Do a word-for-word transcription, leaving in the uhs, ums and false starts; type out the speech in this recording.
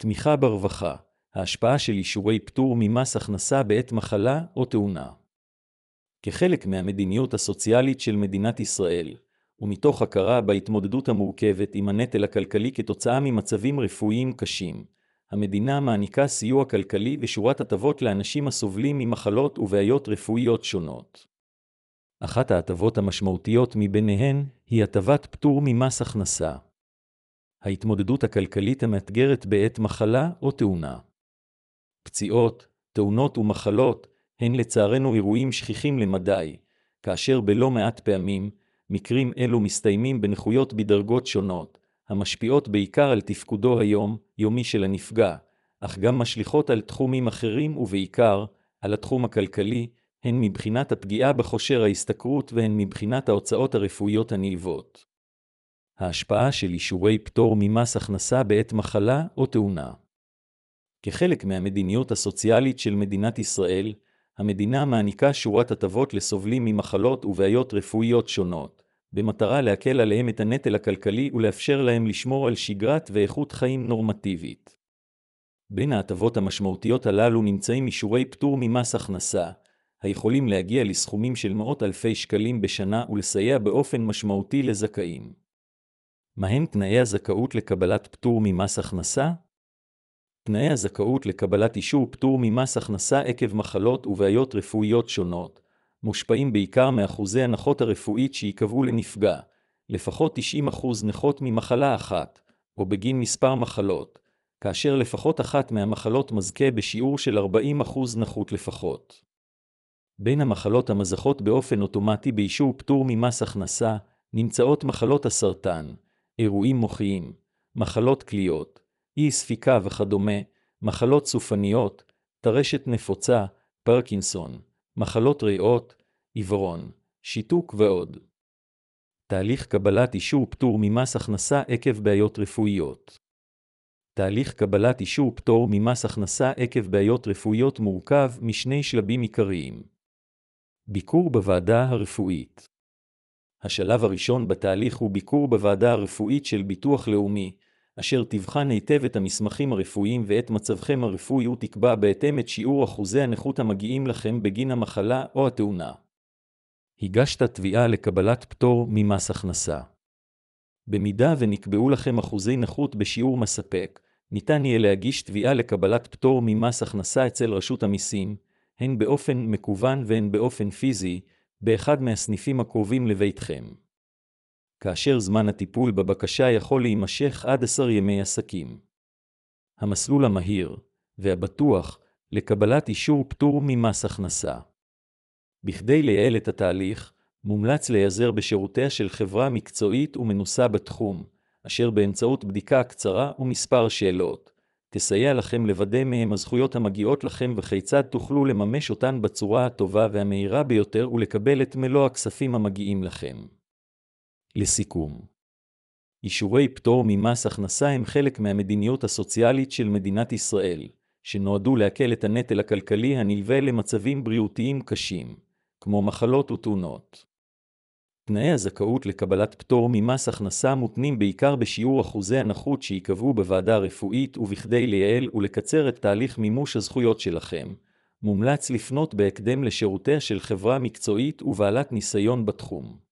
תמיכה ברווחה, ההשפעה של אישורי פטור ממס הכנסה בעת מחלה או תאונה. כחלק מהמדיניות הסוציאלית של מדינת ישראל, ומתוך הכרה בהתמודדות המורכבת עם הנטל הכלכלי כתוצאה ממצבים רפואיים קשים, המדינה מעניקה סיוע כלכלי ושורת הטבות לאנשים הסובלים ממחלות ובעיות רפואיות שונות. אחת ההטבות המשמעותיות מביניהן היא הטבת פטור ממס הכנסה. ההתמודדות הכלכלית המאתגרת בעת מחלה או תאונה. פציעות, תאונות ומחלות הן לצערנו אירועים שכיחים למדי, כאשר בלא מעט פעמים מקרים אלו מסתיימים בנכויות בדרגות שונות, המשפיעות בעיקר על תפקודו היום-יומי של הנפגע, אך גם משליכות על תחומים אחרים ובעיקר על התחום הכלכלי, הן מבחינת הפגיעה בכושר ההשתכרות והן מבחינת ההוצאות הרפואיות הנלוות. ההשפעה של אישורי פטור ממס הכנסה בעת מחלה או תאונה. כחלק מהמדיניות הסוציאלית של מדינת ישראל, המדינה מעניקה שורת הטבות לסובלים ממחלות ובעיות רפואיות שונות, במטרה להקל עליהם את הנטל הכלכלי ולאפשר להם לשמור על שגרת ואיכות חיים נורמטיבית. בין ההטבות המשמעותיות הללו נמצאים אישורי פטור ממס הכנסה, היכולים להגיע לסכומים של מאות אלפי שקלים בשנה ולסייע באופן משמעותי לזכאים. מהם תנאי הזכאות לקבלת פטור ממס הכנסה? תנאי הזכאות לקבלת אישור פטור ממס הכנסה עקב מחלות ובעיות רפואיות שונות, מושפעים בעיקר מאחוזי הנכות הרפואית שיקבעו לנפגע, לפחות תשעים אחוז נכות ממחלה אחת, או בגין מספר מחלות, כאשר לפחות אחת מהמחלות מזכה בשיעור של ארבעים אחוז נכות לפחות. בין המחלות המזכות באופן אוטומטי באישור פטור ממס הכנסה, נמצאות מחלות הסרטן, אירועים מוחיים, מחלות כליות, אי ספיקה וכדומה, מחלות סופניות, טרשת נפוצה, פרקינסון, מחלות ריאות, עיוורון, שיתוק ועוד. תהליך קבלת אישור פטור ממס הכנסה עקב בעיות רפואיות. תהליך קבלת אישור פטור ממס הכנסה עקב בעיות רפואיות מורכב משני שלבים עיקריים. ביקור בוועדה הרפואית. השלב הראשון בתהליך הוא ביקור בוועדה הרפואית של ביטוח לאומי, אשר תבחן היטב את המסמכים הרפואיים ואת מצבכם הרפואי ותקבע בהתאם את שיעור אחוזי הנכות המגיעים לכם בגין המחלה או התאונה. הגשת תביעה לקבלת פטור ממס הכנסה. במידה ונקבעו לכם אחוזי נכות בשיעור מספק, ניתן יהיה להגיש תביעה לקבלת פטור ממס הכנסה אצל רשות המיסים, הן באופן מקוון והן באופן פיזי, באחד מהסניפים הקרובים לביתכם. כאשר זמן הטיפול בבקשה יכול להימשך עד עשרה ימי עסקים. המסלול המהיר והבטוח לקבלת אישור פטור ממס הכנסה. בכדי לייעל את התהליך, מומלץ להיעזר בשירותיה של חברה מקצועית ומנוסה בתחום, אשר באמצעות בדיקה קצרה ומספר שאלות, תסייע לכם לוודא מהם הזכויות המגיעות לכם וכיצד תוכלו לממש אותן בצורה הטובה והמהירה ביותר ולקבל את מלוא הכספים המגיעים לכם. לסיכום, אישורי פטור ממס הכנסה הם חלק מהמדיניות הסוציאלית של מדינת ישראל, שנועדו להקל את הנטל הכלכלי הנלווה למצבים בריאותיים קשים, כמו מחלות ותאונות. תנאי הזכאות לקבלת פטור ממס הכנסה מותנים בעיקר בשיעור אחוזי הנכות שיקבעו בוועדה רפואית, ובכדי לייעל ולקצר את תהליך מימוש הזכויות שלכם, מומלץ לפנות בהקדם לשירותיה של חברה מקצועית ובעלת ניסיון בתחום.